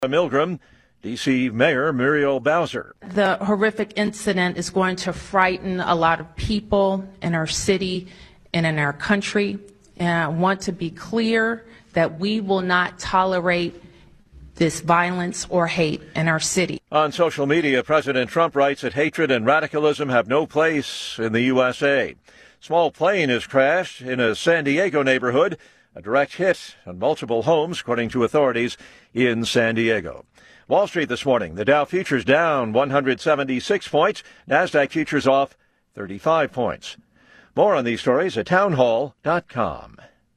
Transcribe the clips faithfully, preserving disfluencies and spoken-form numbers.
Milgram, D C Mayor Muriel Bowser. The horrific incident is going to frighten a lot of people in our city and in our country. And I want to be clear that we will not tolerate this violence or hate in our city. On social media, President Trump writes that hatred and radicalism have no place in the U S A. Small plane has crashed in a San Diego neighborhood, a direct hit on multiple homes, according to authorities in San Diego. Wall Street this morning, the Dow futures down one hundred seventy-six points, NASDAQ futures off thirty-five points. More on these stories at townhall dot com.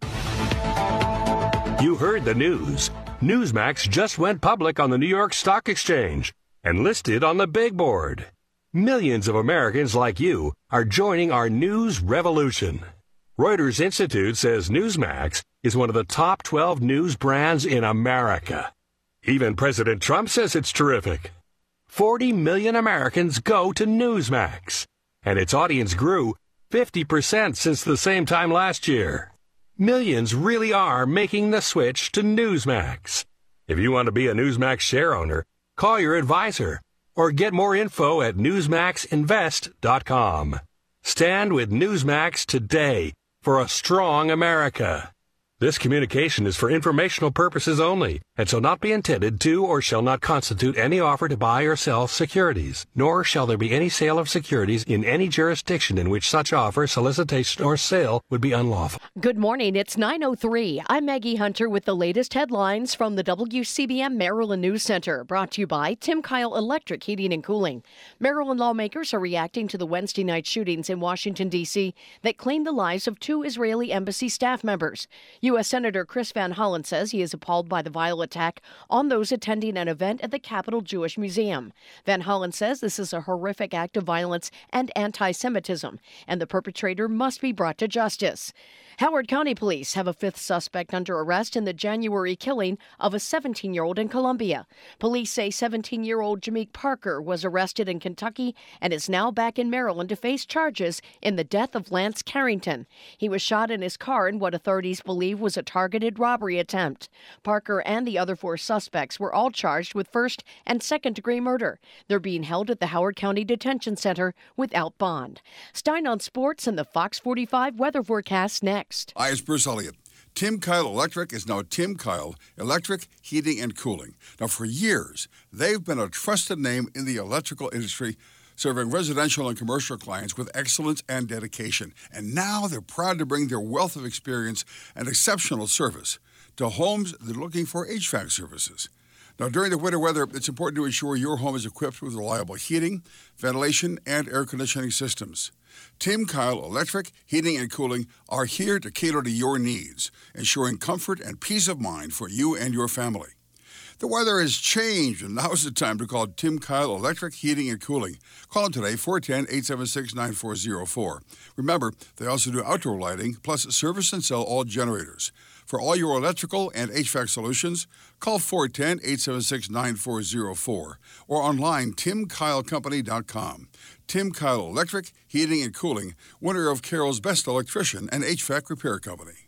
You heard the news. Newsmax just went public on the New York Stock Exchange and listed on the big board. Millions of Americans like you are joining our news revolution. Reuters Institute says Newsmax is one of the top twelve news brands in America. Even President Trump says it's terrific. forty million Americans go to Newsmax, and its audience grew fifty percent since the same time last year. Millions really are making the switch to Newsmax. If you want to be a Newsmax share owner, call your advisor or get more info at newsmax invest dot com. Stand with Newsmax today for a strong America. This communication is for informational purposes only and shall not be intended to or shall not constitute any offer to buy or sell securities, nor shall there be any sale of securities in any jurisdiction in which such offer, solicitation, or sale would be unlawful. Good morning. It's nine oh three. I'm Maggie Hunter with the latest headlines from the W C B M Maryland News Center, brought to you by Tim Kyle Electric Heating and Cooling. Maryland lawmakers are reacting to the Wednesday night shootings in Washington, D C that claimed the lives of two Israeli embassy staff members. U S Senator Chris Van Hollen says he is appalled by the vile attack on those attending an event at the Capitol Jewish Museum. Van Hollen says this is a horrific act of violence and anti-Semitism, and the perpetrator must be brought to justice. Howard County Police have a fifth suspect under arrest in the January killing of a seventeen-year-old in Columbia. Police say seventeen-year-old Jameek Parker was arrested in Kentucky and is now back in Maryland to face charges in the death of Lance Carrington. He was shot in his car in what authorities believe was a targeted robbery attempt. Parker and the other four suspects were all charged with first and second-degree murder. They're being held at the Howard County Detention Center without bond. Stein on sports and the Fox forty-five weather forecast next. Hi, it's Bruce Elliott. Tim Kyle Electric is now Tim Kyle Electric Heating and Cooling. Now, for years, they've been a trusted name in the electrical industry, serving residential and commercial clients with excellence and dedication. And now they're proud to bring their wealth of experience and exceptional service to homes that are looking for H V A C services. Now, during the winter weather, it's important to ensure your home is equipped with reliable heating, ventilation, and air conditioning systems. Tim Kyle Electric Heating and Cooling are here to cater to your needs, ensuring comfort and peace of mind for you and your family. The weather has changed, and now's the time to call Tim Kyle Electric Heating and Cooling. Call them today, four one zero, eight seven six, nine four zero four. Remember, they also do outdoor lighting, plus service and sell all generators. For all your electrical and H V A C solutions, call four one zero, eight seven six, nine four zero four or online tim kyle company dot com. Tim Kyle Electric Heating and Cooling, winner of Carroll's Best Electrician and H V A C Repair Company.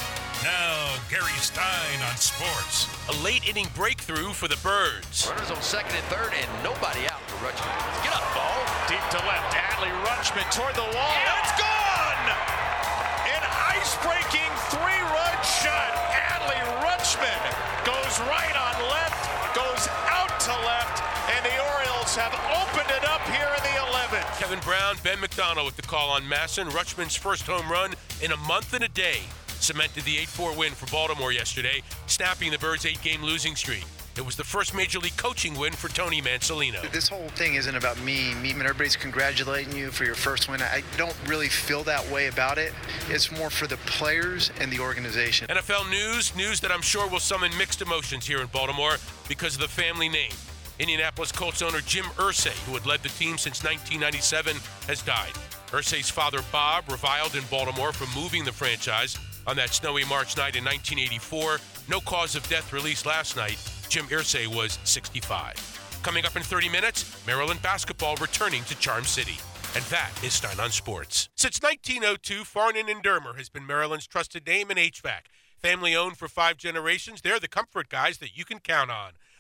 Now, Gary Stein on sports. A late-inning breakthrough for the Birds. Runners on second and third, and nobody out for Rutschman. Get up, ball. Deep to left, Adley Rutschman toward the wall. Yeah. It's gone! An ice-breaking three-run shot. Adley Rutschman goes right on left, goes out to left, and the Orioles have opened it up here in the eleventh. Kevin Brown, Ben McDonald with the call on Masson. Rutschman's first home run in a month and a day cemented the eight four win for Baltimore yesterday, snapping the Birds' eight-game losing streak. It was the first Major League coaching win for Tony Mansolino. This whole thing isn't about me. Me and everybody's congratulating you for your first win. I don't really feel that way about it. It's more for the players and the organization. N F L news, news that I'm sure will summon mixed emotions here in Baltimore because of the family name. Indianapolis Colts owner Jim Irsay, who had led the team since nineteen ninety-seven, has died. Irsay's father, Bob, reviled in Baltimore for moving the franchise on that snowy March night in nineteen eighty-four. No cause of death released last night. Jim Irsay was sixty-five. Coming up in thirty minutes, Maryland basketball returning to Charm City. And that is Stein on Sports. Since nineteen oh two, Farnan and Dermer has been Maryland's trusted name in H V A C. Family owned for five generations, they're the comfort guys that you can count on.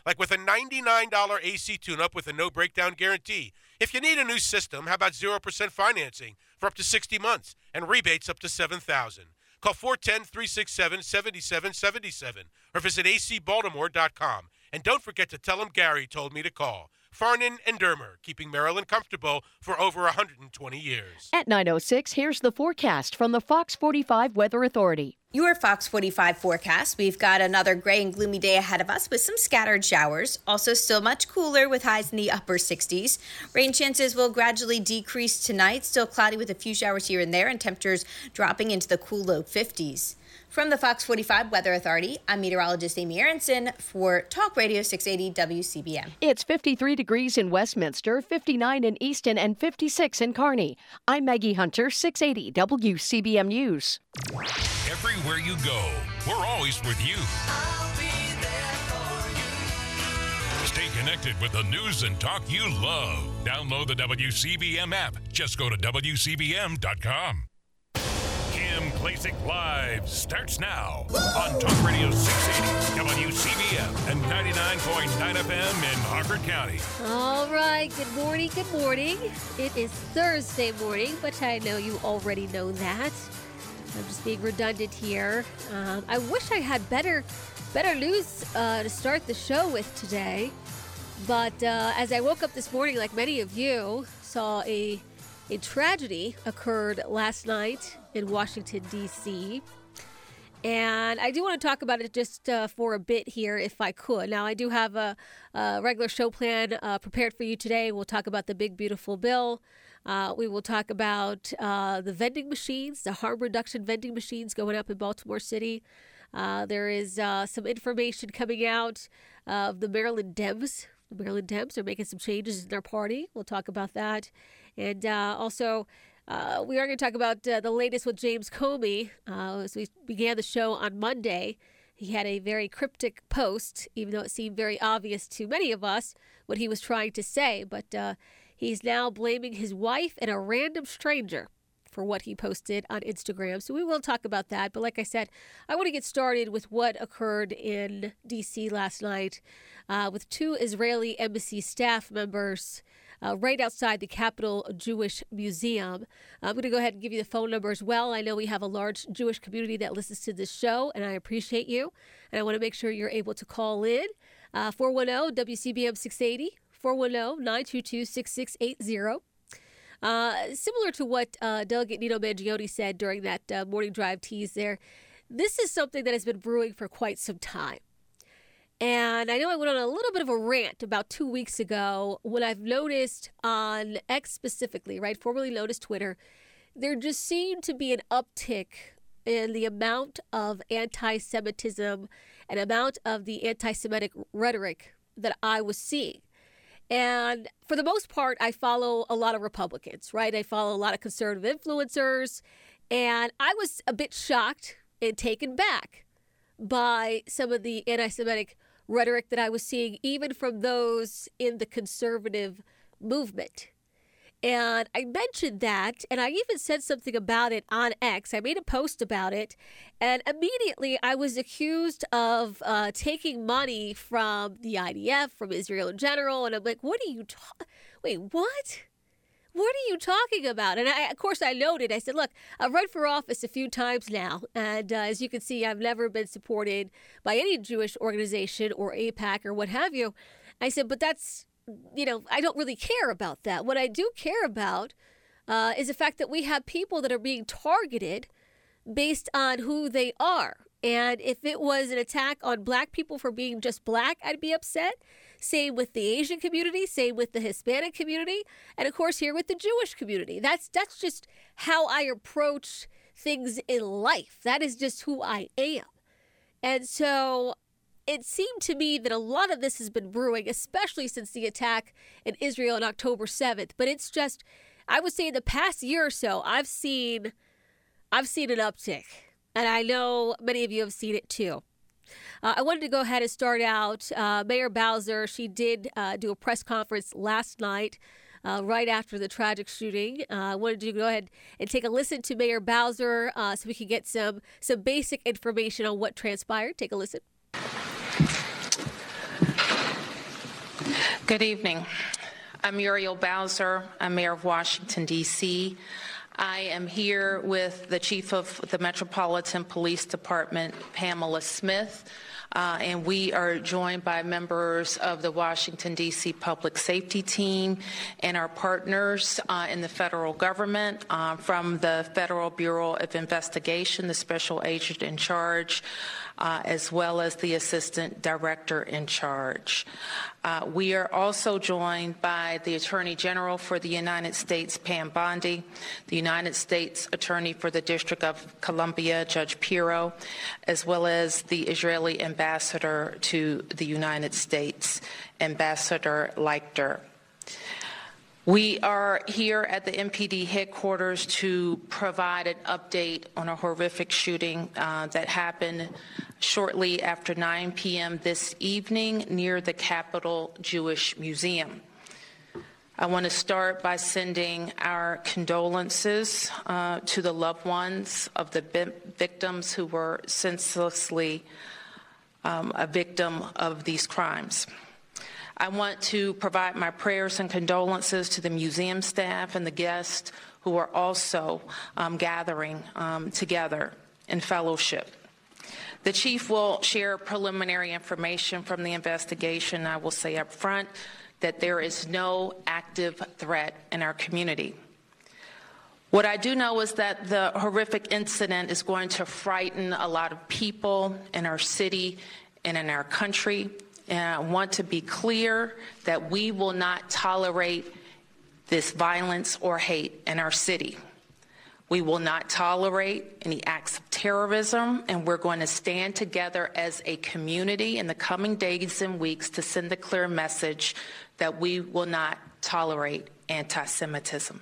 like with a ninety-nine dollars A C tune-up with a no-breakdown guarantee. If you need a new system, how about zero percent financing for up to sixty months and rebates up to seven thousand dollars? Call four one zero, three six seven, seven seven seven seven or visit a c baltimore dot com. And don't forget to tell them Gary told me to call. Farnan and Dermer, keeping Maryland comfortable for over one hundred twenty years. At nine oh six, here's the forecast from the Fox forty-five Weather Authority. Your Fox forty-five forecast. We've got another gray and gloomy day ahead of us with some scattered showers. Also still much cooler with highs in the upper sixties. Rain chances will gradually decrease tonight. Still cloudy with a few showers here and there and temperatures dropping into the cool low fifties. From the Fox forty-five Weather Authority, I'm meteorologist Amy Aronson for Talk Radio six eighty W C B M. It's fifty-three degrees in Westminster, fifty-nine in Easton, and fifty-six in Kearney. I'm Maggie Hunter, six eighty W C B M News. Everywhere you go, we're always with you. I'll be there for you. Stay connected with the news and talk you love. Download the W C B M app. Just go to W C B M dot com. Kim Klacik Live starts now on Talk Radio six eighty, W C B M, and ninety-nine point nine F M in Harford County. All right, good morning, good morning. It is Thursday morning, but I know you already know that. I'm just being redundant here. Um, I wish I had better better news uh, to start the show with today, but uh, as I woke up this morning, like many of you, saw a A tragedy occurred last night in Washington, D C, and I do want to talk about it just uh, for a bit here, if I could. Now, I do have a, a regular show plan uh, prepared for you today. We'll talk about the big, beautiful bill. Uh, we will talk about uh, the vending machines, the harm reduction vending machines going up in Baltimore City. Uh, there is uh, some information coming out uh, of the Maryland Dems. The Maryland Dems are making some changes in their party. We'll talk about that. And uh, also, uh, we are going to talk about uh, the latest with James Comey. Uh, as we began the show on Monday, he had a very cryptic post, even though it seemed very obvious to many of us what he was trying to say. But uh, he's now blaming his wife and a random stranger for what he posted on Instagram. So we will talk about that. But like I said, I want to get started with what occurred in D C last night uh, with two Israeli embassy staff members Uh, right outside the Capitol Jewish Museum. I'm going to go ahead and give you the phone number as well. I know we have a large Jewish community that listens to this show, and I appreciate you. And I want to make sure you're able to call in. Uh, four one zero W C B M six eighty, four one zero, nine two two, six six eight zero. Uh, similar to what uh, Delegate Nino Mangione said during that uh, morning drive tease there, this is something that has been brewing for quite some time. And I know I went on a little bit of a rant about two weeks ago when I've noticed on X specifically, right, formerly known as Twitter, there just seemed to be an uptick in the amount of anti-Semitism and amount of the anti-Semitic rhetoric that I was seeing. And for the most part, I follow a lot of Republicans, right? I follow a lot of conservative influencers. And I was a bit shocked and taken back by some of the anti-Semitic rhetoric that I was seeing, even from those in the conservative movement. And I mentioned that, and I even said something about it on X. I made a post about it, and immediately I was accused of uh, taking money from the I D F, from Israel in general, and I'm like, what are you talking? Wait, what? What are you talking about? And I, of course, I noted, I said, look, I've run for office a few times now. And uh, as you can see, I've never been supported by any Jewish organization or AIPAC or what have you. I said, but that's, you know, I don't really care about that. What I do care about uh, is the fact that we have people that are being targeted based on who they are. And if it was an attack on black people for being just black, I'd be upset. Same with the Asian community, same with the Hispanic community, and of course here with the Jewish community. That's that's just how I approach things in life. That is just who I am. And so it seemed to me that a lot of this has been brewing, especially since the attack in Israel on October seventh. But it's just, I would say in the past year or so, I've seen, I've seen an uptick. And I know many of you have seen it too. Uh, I wanted to go ahead and start out. Uh, Mayor Bowser, she did uh, do a press conference last night, uh, right after the tragic shooting. Uh, I wanted to go ahead and take a listen to Mayor Bowser uh, so we can get some, some basic information on what transpired. Take a listen. Good evening. I'm Muriel Bowser. I'm Mayor of Washington, D C I am here with the Chief of the Metropolitan Police Department, Pamela Smith, uh, and we are joined by members of the Washington, D C Public Safety Team and our partners uh, in the federal government uh, from the Federal Bureau of Investigation, the special agent in charge, Uh, as well as the Assistant Director in charge. Uh, we are also joined by the Attorney General for the United States, Pam Bondi, the United States Attorney for the District of Columbia, Judge Pirro, as well as the Israeli Ambassador to the United States, Ambassador Leichter. We are here at the M P D headquarters to provide an update on a horrific shooting uh, that happened shortly after nine p.m. this evening near the Capitol Jewish Museum. I want to start by sending our condolences uh, to the loved ones of the victims who were senselessly um, a victim of these crimes. I want to provide my prayers and condolences to the museum staff and the guests who are also um, gathering um, together in fellowship. The chief will share preliminary information from the investigation. I will say up front that there is no active threat in our community. What I do know is that the horrific incident is going to frighten a lot of people in our city and in our country. And I want to be clear that we will not tolerate this violence or hate in our city. We will not tolerate any acts of terrorism, and we're going to stand together as a community in the coming days and weeks to send a clear message that we will not tolerate anti-Semitism.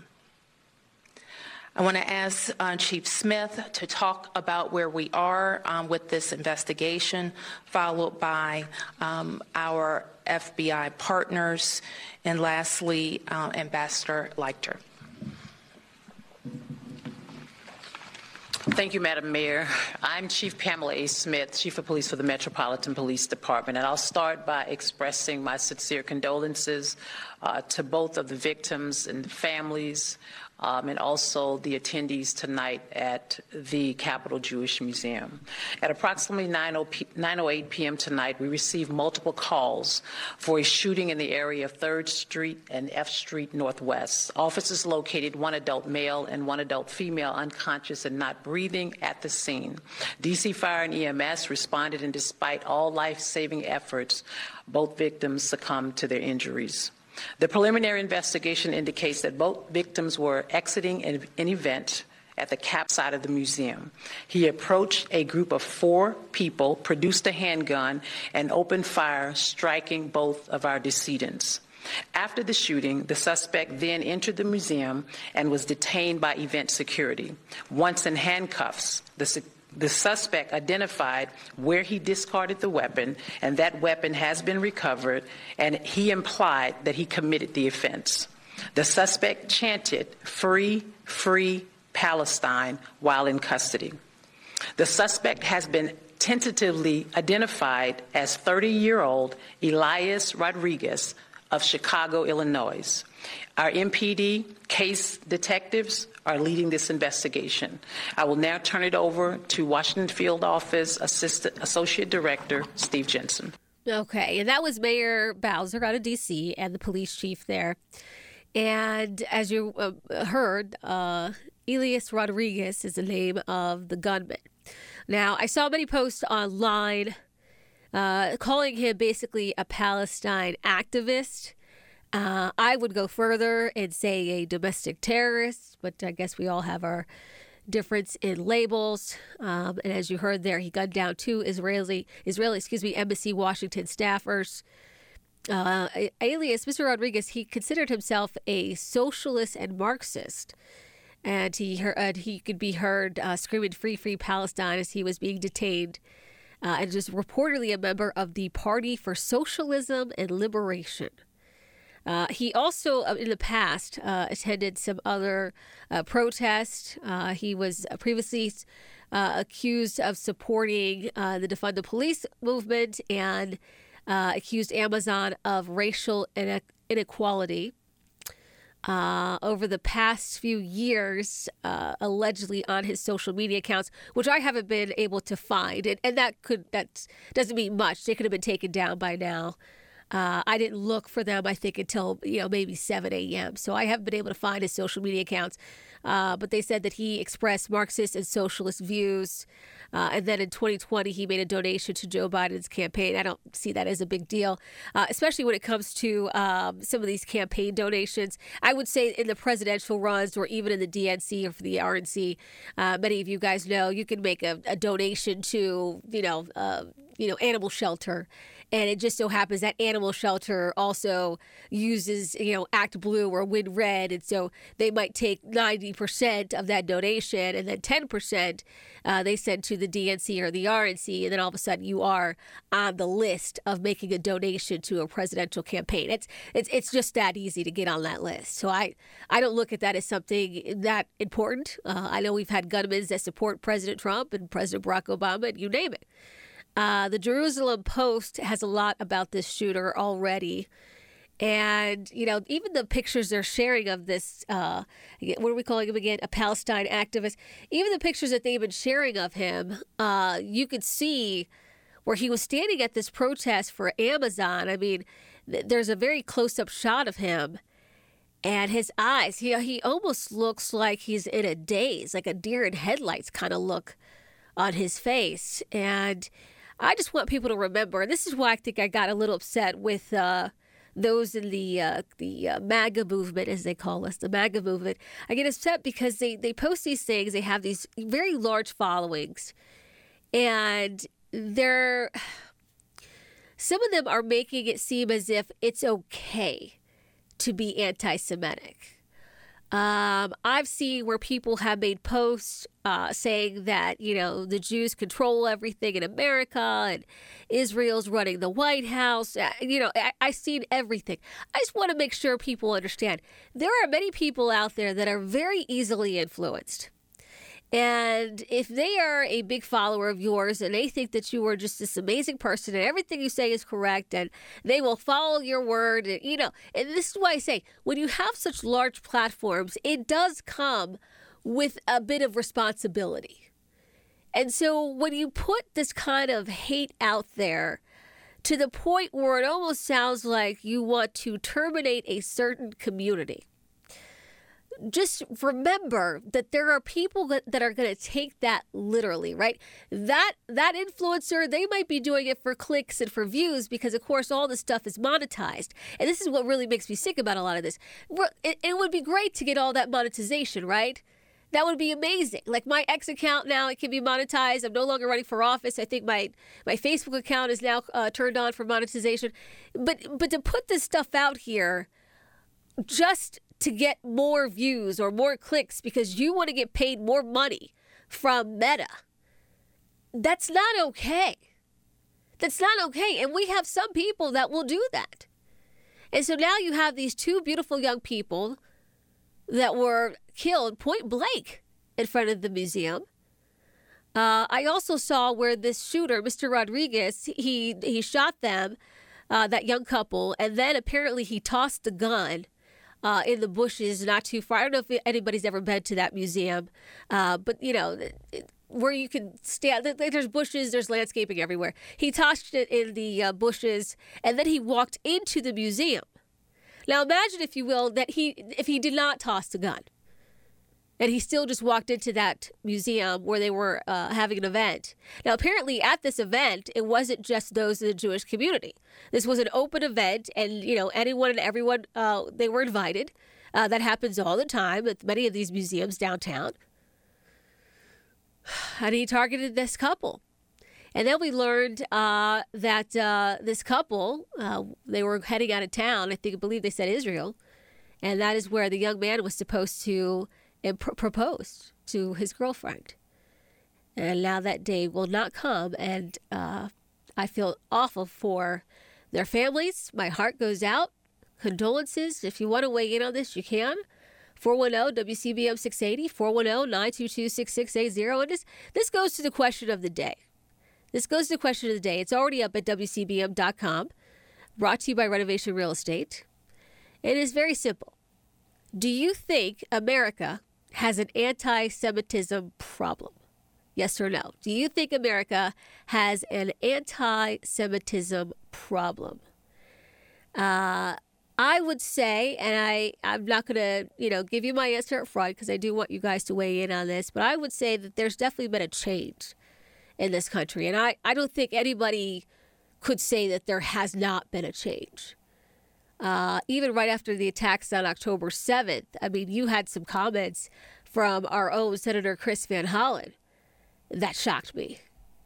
I want to ask uh, Chief Smith to talk about where we are um, with this investigation, followed by um, our F B I partners, and lastly, uh, Ambassador Leichter. Thank you, Madam Mayor. I'm Chief Pamela A. Smith, Chief of Police for the Metropolitan Police Department, and I'll start by expressing my sincere condolences uh, to both of the victims and the families, Um, and also the attendees tonight at the Capitol Jewish Museum. At approximately nine oh eight p.m. tonight, we received multiple calls for a shooting in the area of third Street and F Street Northwest. Officers located one adult male and one adult female unconscious and not breathing at the scene. D C Fire and E M S responded, and despite all life-saving efforts, both victims succumbed to their injuries. The preliminary investigation indicates that both victims were exiting an, an event at the cap side of the museum. He approached a group of four people, produced a handgun, and opened fire, striking both of our decedents. After the shooting, the suspect then entered the museum and was detained by event security. Once in handcuffs, the The suspect identified where he discarded the weapon, and that weapon has been recovered, and he implied that he committed the offense. The suspect chanted, "Free, free Palestine," while in custody. The suspect has been tentatively identified as thirty-year-old Elias Rodriguez of Chicago, Illinois. Our M P D case detectives are leading this investigation. I will now turn it over to Washington Field Office Assistant Associate Director Steve Jensen. Okay, and that was Mayor Bowser out of D C and the police chief there. And as you uh, heard, uh, Elias Rodriguez is the name of the gunman. Now, I saw many posts online uh, calling him basically a Palestine activist. Uh, I would go further and say a domestic terrorist, but I guess we all have our difference in labels. Um, and as you heard there, he gunned down two Israeli, Israeli, excuse me, Embassy Washington staffers. Uh, alias Mister Rodriguez, he considered himself a socialist and Marxist, and he heard, uh, he could be heard uh, screaming "Free, free Palestine" as he was being detained, uh, and was reportedly a member of the Party for Socialism and Liberation. Uh, he also, uh, in the past, uh, attended some other uh, protests. Uh, he was previously uh, accused of supporting uh, the Defund the Police movement and uh, accused Amazon of racial inequality. Uh, over the past few years, uh, allegedly on his social media accounts, which I haven't been able to find, and, and that could that doesn't mean much. They could have been taken down by now. Uh, I didn't look for them, I think, until you know maybe seven a.m. So I haven't been able to find his social media accounts. Uh, but they said that he expressed Marxist and socialist views. Uh, and then in twenty twenty, he made a donation to Joe Biden's campaign. I don't see that as a big deal, uh, especially when it comes to um, some of these campaign donations. I would say in the presidential runs or even in the D N C or for the R N C, uh, many of you guys know you can make a, a donation to, you know, uh, you know, animal shelter. And it just so happens that animal shelter also uses, you know, Act Blue or Win Red. And so they might take ninety percent of that donation and then ten percent uh, they send to the D N C or the R N C. And then all of a sudden you are on the list of making a donation to a presidential campaign. It's it's it's just that easy to get on that list. So I, I don't look at that as something that important. Uh, I know we've had gunmen that support President Trump and President Barack Obama and you name it. Uh, the Jerusalem Post has a lot about this shooter already. And, you know, even the pictures they're sharing of this, uh, what are we calling him again? A Palestine activist. Even the pictures that they've been sharing of him, uh, you could see where he was standing at this protest for Amazon. I mean, th- there's a very close-up shot of him. And his eyes, he, he almost looks like he's in a daze, like a deer in headlights kind of look on his face. And I just want people to remember, and this is why I think I got a little upset with uh, those in the uh, the uh, MAGA movement, as they call us, the MAGA movement. I get upset because they, they post these things. They have these very large followings. And they're, some of them are making it seem as if it's okay to be anti-Semitic. Um, I've seen where people have made posts uh, saying that, you know, the Jews control everything in America and Israel's running the White House. Uh, you know, I, I've seen everything. I just want to make sure people understand there are many people out there that are very easily influenced. And if they are a big follower of yours and they think that you are just this amazing person and everything you say is correct and they will follow your word, and, you know, and this is why I say when you have such large platforms, it does come with a bit of responsibility. And so when you put this kind of hate out there to the point where it almost sounds like you want to terminate a certain community, just remember that there are people that, that are going to take that literally, right? That that influencer, they might be doing it for clicks and for views because, of course, all this stuff is monetized. And this is what really makes me sick about a lot of this. It, it would be great to get all that monetization, right? That would be amazing. Like my X account now, it can be monetized. I'm no longer running for office. I think my, my Facebook account is now uh, turned on for monetization. But but to put this stuff out here just to get more views or more clicks because you want to get paid more money from Meta, that's not okay. That's not okay. And we have some people that will do that. And so now you have these two beautiful young people that were killed point blank in front of the museum. Uh, I also saw where this shooter, Mister Rodriguez, he he shot them, uh, that young couple, and then apparently he tossed the gun uh, in the bushes not too far. I don't know if anybody's ever been to that museum, uh, but, you know, where you can stand, there's bushes, there's landscaping everywhere. He tossed it in the uh, bushes, and then he walked into the museum. Now imagine, if you will, that he if he did not toss the gun and he still just walked into that museum where they were uh, having an event. Now, apparently at this event, it wasn't just those in the Jewish community. This was an open event, and, you know, anyone and everyone, uh, they were invited. Uh, that happens all the time at many of these museums downtown. And he targeted this couple. And then we learned uh, that uh, this couple, uh, they were heading out of town. I think, I believe they said Israel. And that is where the young man was supposed to imp- propose to his girlfriend. And now that day will not come. And uh, I feel awful for their families. My heart goes out. Condolences. If you want to weigh in on this, you can. four one zero W C B M six eighty, four one zero nine two two six six eight zero. And this, this goes to the question of the day. This goes to the question of the day. It's already up at W C B M dot com, brought to you by Renovation Real Estate. It is very simple. Do you think America has an anti-Semitism problem? Yes or no? Do you think America has an anti-Semitism problem? Uh, I would say, and I, I'm not going to, you know, give you my answer up front because I do want you guys to weigh in on this, but I would say that there's definitely been a change in this country. And I, I don't think anybody could say that there has not been a change. Uh, even right after the attacks on October seventh, I mean, you had some comments from our own Senator Chris Van Hollen that shocked me.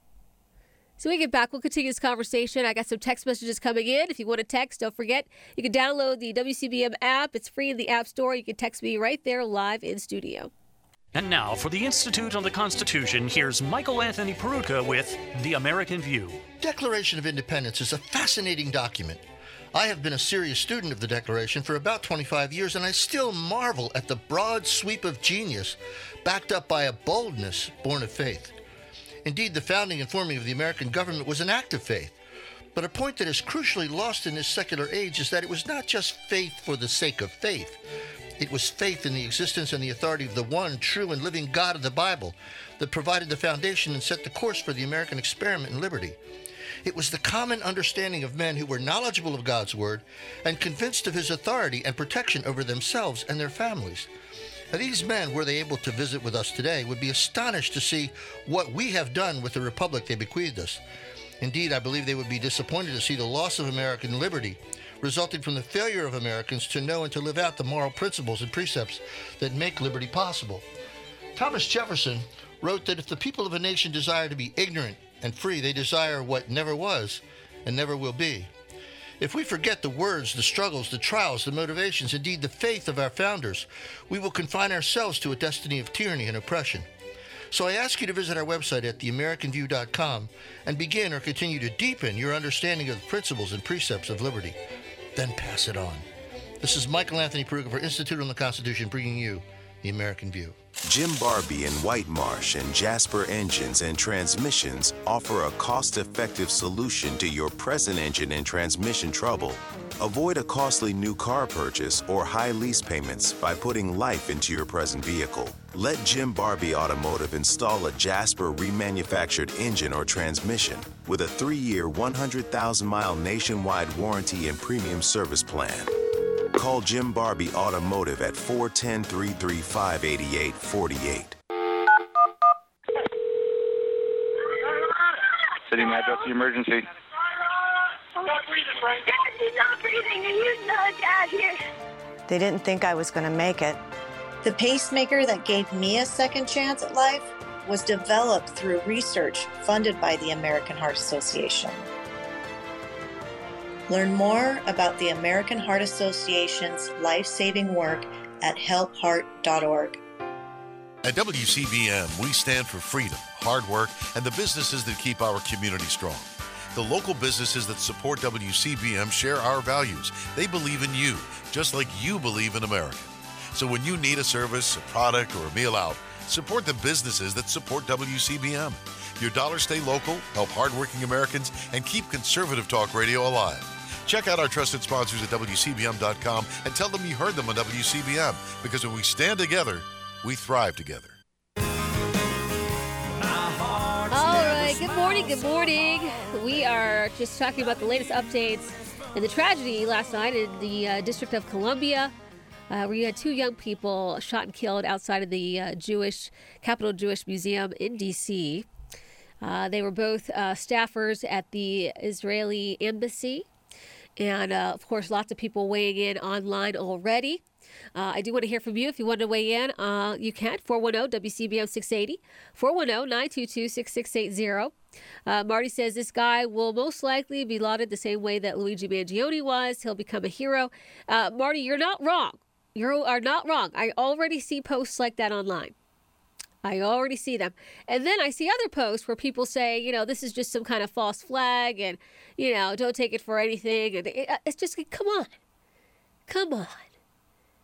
So when we get back, we'll continue this conversation. I got some text messages coming in. If you want to text, don't forget, you can download the W C B M app. It's free in the App Store. You can text me right there live in studio. And now for the Institute on the Constitution, here's Michael Anthony Peruka with The American View. Declaration of Independence is a fascinating document. I have been a serious student of the Declaration for about twenty-five years, and I still marvel at the broad sweep of genius backed up by a boldness born of faith. Indeed, the founding and forming of the American government was an act of faith. But a point that is crucially lost in this secular age is that it was not just faith for the sake of faith. It was faith in the existence and the authority of the one true and living God of the Bible that provided the foundation and set the course for the American experiment in liberty. It was the common understanding of men who were knowledgeable of God's word and convinced of his authority and protection over themselves and their families. Now, these men, were they able to visit with us today, would be astonished to see what we have done with the republic they bequeathed us. Indeed, I believe they would be disappointed to see the loss of American liberty resulting from the failure of Americans to know and to live out the moral principles and precepts that make liberty possible. Thomas Jefferson wrote that if the people of a nation desire to be ignorant and free, they desire what never was and never will be. If we forget the words, the struggles, the trials, the motivations, indeed the faith of our founders, we will confine ourselves to a destiny of tyranny and oppression. So I ask you to visit our website at the american view dot com and begin or continue to deepen your understanding of the principles and precepts of liberty. Then pass it on. This is Michael Anthony Peruka for Institute on the Constitution, bringing you The American View. Jim Barbie and White Marsh and Jasper Engines and Transmissions offer a cost-effective solution to your present engine and transmission trouble. Avoid a costly new car purchase or high lease payments by putting life into your present vehicle. Let Jim Barbie Automotive install a Jasper remanufactured engine or transmission with a three-year, one hundred thousand mile nationwide warranty and premium service plan. Call Jim Barbie Automotive at four one zero, three three five, eight eight four eight. City Metro emergency. I'm not breathing, Frank. She's not breathing, and you know Dad here. They didn't think I was going to make it. The pacemaker that gave me a second chance at life was developed through research funded by the American Heart Association. Learn more about the American Heart Association's life-saving work at help heart dot org. At W C B M, we stand for freedom, hard work, and the businesses that keep our community strong. The local businesses that support W C B M share our values. They believe in you, just like you believe in America. So when you need a service, a product, or a meal out, support the businesses that support W C B M. Your dollars stay local, help hardworking Americans, and keep conservative talk radio alive. Check out our trusted sponsors at W C B M dot com and tell them you heard them on W C B M, because when we stand together, we thrive together. All right, good morning, good morning. We are just talking about the latest updates and the tragedy last night in the uh, District of Columbia, uh, where you had two young people shot and killed outside of the uh, Jewish Capitol Jewish Museum in D C Uh, they were both uh, staffers at the Israeli embassy. And, uh, of course, lots of people weighing in online already. Uh, I do want to hear from you. If you want to weigh in, uh, you can. four one zero W C B M six eighty, four one zero, nine two two, six six eight zero. Uh, Marty says this guy will most likely be lauded the same way that Luigi Mangione was. He'll become a hero. Uh, Marty, you're not wrong. You are not wrong. I already see posts like that online. I already see them. And then I see other posts where people say, you know, this is just some kind of false flag and, you know, don't take it for anything. And it, it's just, come on. Come on.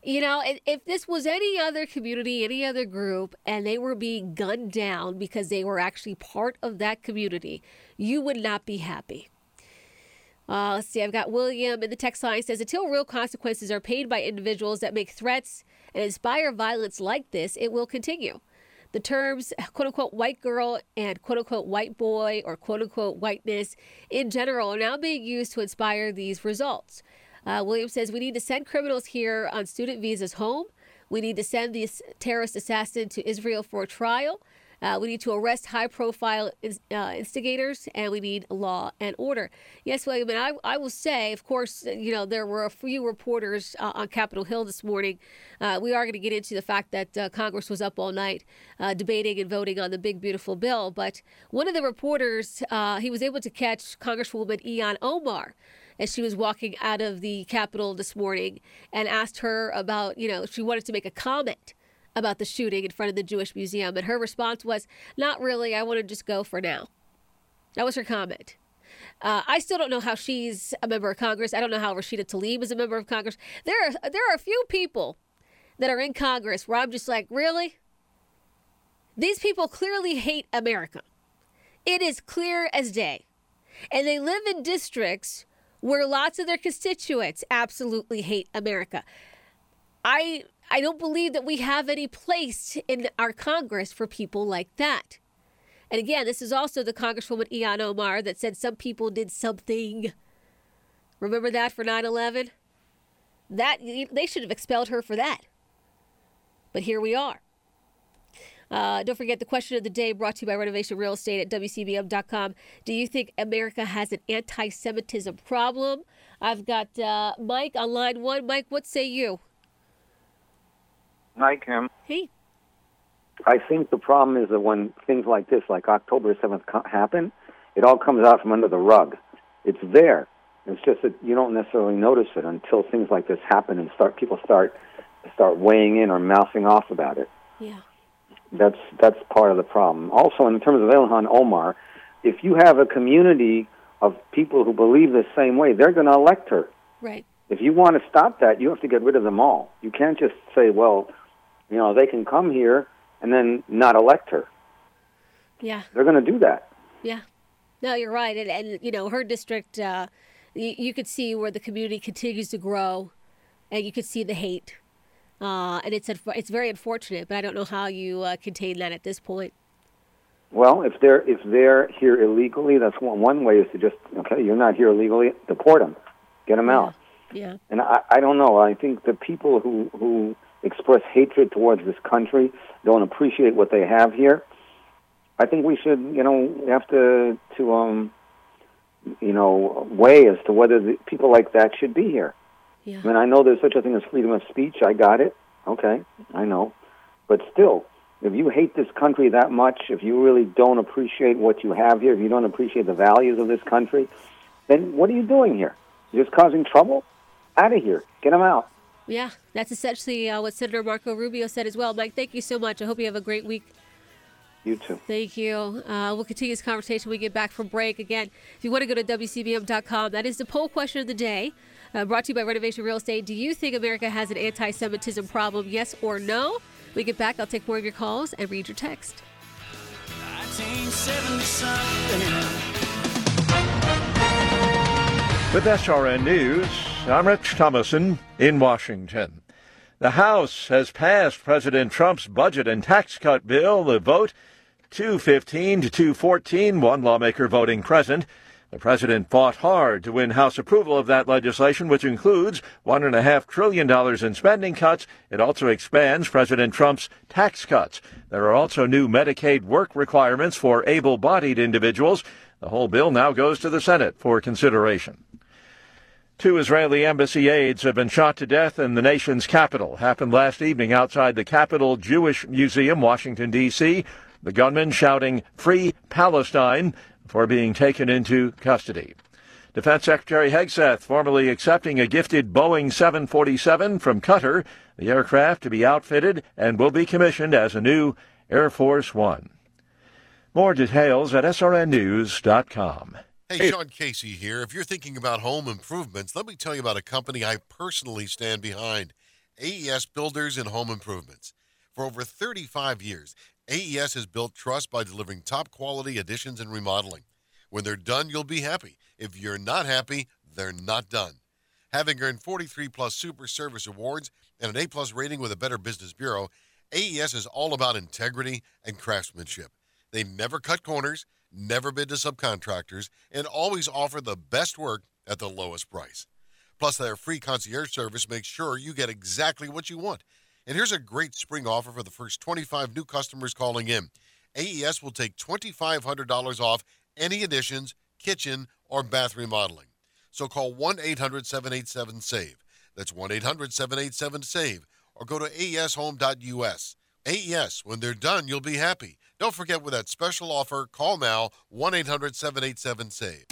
You know, if, if this was any other community, any other group, and they were being gunned down because they were actually part of that community, you would not be happy. Uh, let's see, I've got William in the text line says, until real consequences are paid by individuals that make threats and inspire violence like this, it will continue. The terms quote-unquote white girl and quote-unquote white boy or quote-unquote whiteness in general are now being used to inspire these results. Uh, William says, we need to send criminals here on student visas home. We need to send this terrorist assassin to Israel for a trial. Uh, we need to arrest high-profile uh, instigators, and we need law and order. Yes, William, and I, I will say, of course, you know, there were a few reporters uh, on Capitol Hill this morning. Uh, we are going to get into the fact that uh, Congress was up all night uh, debating and voting on the big, beautiful bill. But one of the reporters, uh, he was able to catch Congresswoman Ilhan Omar as she was walking out of the Capitol this morning and asked her about, you know, she wanted to make a comment about the shooting in front of the Jewish Museum. And her response was, not really, I want to just go for now. That was her comment. Uh, I still don't know how she's a member of Congress. I don't know how Rashida Tlaib is a member of Congress. There are, there are a few people that are in Congress where I'm just like, really? These people clearly hate America. It is clear as day. And they live in districts where lots of their constituents absolutely hate America. I I don't believe that we have any place in our Congress for people like that. And again, this is also the Congresswoman Ilhan Omar that said some people did something. Remember that for nine eleven? That, they should have expelled her for that. But here we are. Uh, don't forget the question of the day brought to you by Renovation Real Estate at W C B M dot com. Do you think America has an anti-Semitism problem? I've got uh, Mike on line one. Mike, what say you? Hi, Kim. Hey. I think the problem is that when things like this, like October seventh, co- happen, it all comes out from under the rug. It's there. It's just that you don't necessarily notice it until things like this happen and start people start start weighing in or mouthing off about it. Yeah. That's that's part of the problem. Also, in terms of Ilhan Omar, if you have a community of people who believe the same way, they're going to elect her. Right. If you want to stop that, you have to get rid of them all. You can't just say, well, you know, they can come here and then not elect her. Yeah. They're going to do that. Yeah. No, you're right. And, and you know, her district, uh, you, you could see where the community continues to grow, and you could see the hate. Uh, and it's it's very unfortunate, but I don't know how you uh, contain that at this point. Well, if they're if they're here illegally, that's one one way is to just, okay, you're not here illegally, deport them, get them yeah. out. Yeah. And I, I don't know. I think the people who who express hatred towards this country don't appreciate what they have here. I think we should, you know, we have to to um, you know, weigh as to whether the people like that should be here. Yeah. I mean, I know there's such a thing as freedom of speech. I got it. Okay, I know. But still, if you hate this country that much, if you really don't appreciate what you have here, if you don't appreciate the values of this country, then what are you doing here? You're just causing trouble? Out of here. Get them out. Yeah, that's essentially uh, what Senator Marco Rubio said as well. Mike, thank you so much. I hope you have a great week. You too. Thank you. Uh, we'll continue this conversation when we get back from break. Again, if you want to go to W C B M dot com, that is the poll question of the day. Uh, brought to you by Renovation Real Estate. Do you think America has an anti-Semitism problem, yes or no? When we get back, I'll take more of your calls and read your text. nineteen seventy something. With S R N News, I'm Rich Thomason in Washington. The House has passed President Trump's budget and tax cut bill. The vote, two fifteen to two fourteen, one lawmaker voting present. The president fought hard to win House approval of that legislation, which includes one point five trillion dollars in spending cuts. It also expands President Trump's tax cuts. There are also new Medicaid work requirements for able-bodied individuals. The whole bill now goes to the Senate for consideration. Two Israeli embassy aides have been shot to death in the nation's capital. Happened last evening outside the Capitol Jewish Museum, Washington, D C The gunman shouting, "Free Palestine," before being taken into custody. Defense Secretary Hegseth formally accepting a gifted Boeing seven forty-seven from Qatar, the aircraft to be outfitted and will be commissioned as a new Air Force One. More details at S R N news dot com. Hey, Sean Casey here. If you're thinking about home improvements, let me tell you about a company I personally stand behind, A E S Builders and Home Improvements. For over thirty-five years, A E S has built trust by delivering top-quality additions and remodeling. When they're done, you'll be happy. If you're not happy, they're not done. Having earned forty-three plus Super Service Awards and an A plus rating with a Better Business Bureau, A E S is all about integrity and craftsmanship. They never cut corners, never bid to subcontractors, and always offer the best work at the lowest price. Plus, their free concierge service makes sure you get exactly what you want. And here's a great spring offer for the first twenty-five new customers calling in. A E S will take two thousand five hundred dollars off any additions, kitchen, or bath remodeling. So call one eight hundred seven eight seven SAVE. That's one eight hundred seven eight seven SAVE. Or go to A E S home dot U S. A E S, when they're done, you'll be happy. Don't forget, with that special offer, call now, one eight hundred seven eight seven SAVE.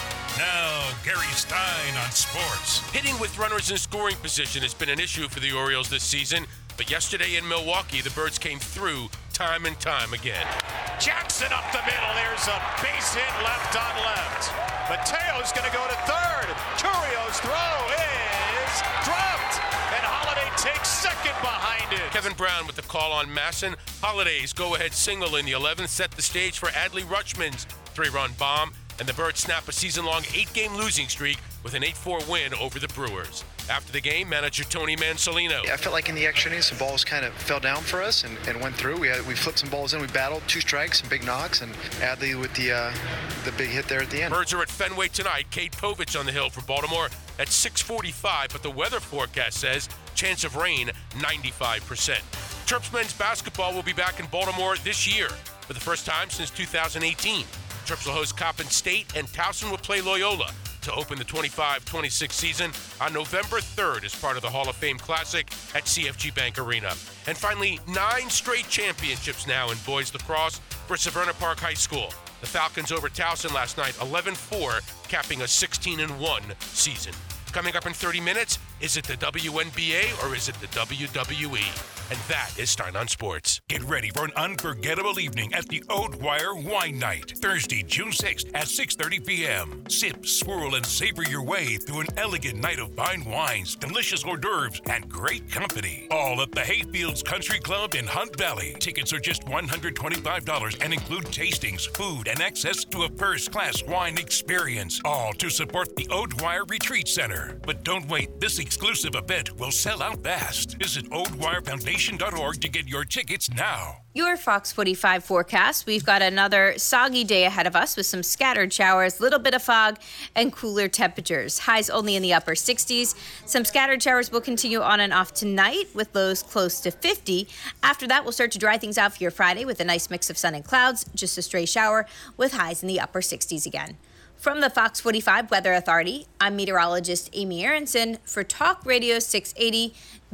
Now, Gary Stein on sports. Hitting with runners in scoring position has been an issue for the Orioles this season, but yesterday in Milwaukee, the Birds came through time and time again. Jackson up the middle. There's a base hit left on left. Mateo's going to go to third. Churrio's throw is dropped, and Holiday takes second behind it. Kevin Brown with the call on Masson. Holiday's go-ahead single in the eleventh set the stage for Adley Rutschman's three-run bomb, and the Birds snap a season-long eight-game losing streak with an eight four win over the Brewers. After the game, manager Tony Mansolino. Yeah, I felt like in the extra innings, some balls kind of fell down for us and, and went through. We had we flipped some balls in. We battled two strikes, some big knocks, and Adley with the uh, the big hit there at the end. Birds are at Fenway tonight. Kate Povich on the hill for Baltimore at six forty-five, but the weather forecast says chance of rain ninety-five percent. Terps men's basketball will be back in Baltimore this year for the first time since two thousand eighteen. Terps will host Coppin State, and Towson will play Loyola to open the twenty-five twenty-six season on November third as part of the Hall of Fame Classic at C F G Bank Arena. And finally, nine straight championships now in boys lacrosse for Severna Park High School. The Falcons over Towson last night, eleven four, capping a sixteen and one season. Coming up in thirty minutes, is it the W N B A or is it the W W E? And that is Stein on Sports. Get ready for an unforgettable evening at the Oudwire Wine Night, Thursday, June sixth at six thirty p.m. Sip, swirl, and savor your way through an elegant night of fine wines, delicious hors d'oeuvres, and great company. All at the Hayfields Country Club in Hunt Valley. Tickets are just one hundred twenty-five dollars and include tastings, food, and access to a first-class wine experience. All to support the Oudwire Retreat Center. But don't wait, this exclusive event will sell out fast. Visit Oudwire Foundation dot org to get your tickets now. Your Fox forty-five forecast. We've got another soggy day ahead of us with some scattered showers, little bit of fog, and cooler temperatures. Highs only in the upper sixties. Some scattered showers will continue on and off tonight with lows close to fifty. After that, we'll start to dry things out for your Friday with a nice mix of sun and clouds, just a stray shower with highs in the upper sixties again. From the Fox forty-five Weather Authority, I'm meteorologist Amy Aronson for Talk Radio six eighty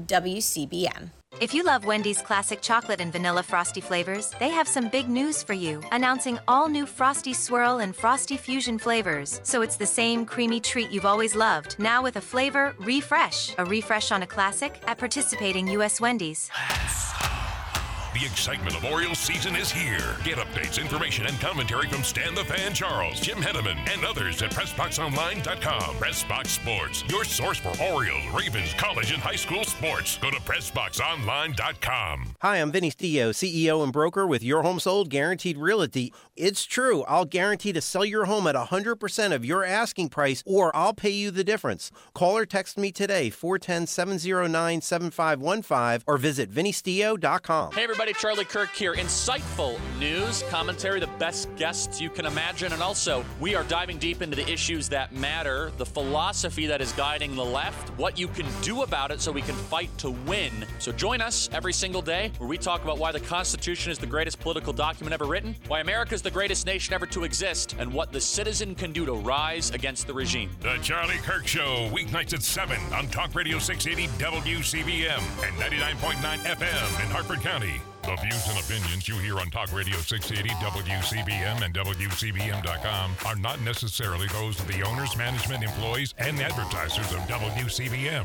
W C B M. If you love Wendy's classic chocolate and vanilla Frosty flavors, they have some big news for you, announcing all new Frosty Swirl and Frosty Fusion flavors. So it's the same creamy treat you've always loved, now with a flavor refresh. A refresh on a classic at participating U S Wendy's. The excitement of Orioles season is here. Get updates, information, and commentary from Stan the Fan Charles, Jim Henneman, and others at press box online dot com. PressBox Sports, your source for Orioles, Ravens, college, and high school sports. Go to press box online dot com. Hi, I'm Vinny Stillo, C E O and broker with Your Home Sold Guaranteed Realty. It's true. I'll guarantee to sell your home at one hundred percent of your asking price, or I'll pay you the difference. Call or text me today, four one zero, seven zero nine, seven five one five, or visit vinny stillo dot com. Hey, everybody. Charlie Kirk here. Insightful news, commentary, the best guests you can imagine, and also we are diving deep into the issues that matter, the philosophy that is guiding the left, what you can do about it so we can fight to win. So join us every single day where we talk about why the Constitution is the greatest political document ever written, why America is the greatest nation ever to exist, and what the citizen can do to rise against the regime. The Charlie Kirk Show, weeknights at seven on Talk Radio six eighty W C B M and ninety-nine point nine F M in Hartford County. The views and opinions you hear on Talk Radio six eighty W C B M and W C B M dot com are not necessarily those of the owners, management, employees, and advertisers of W C B M.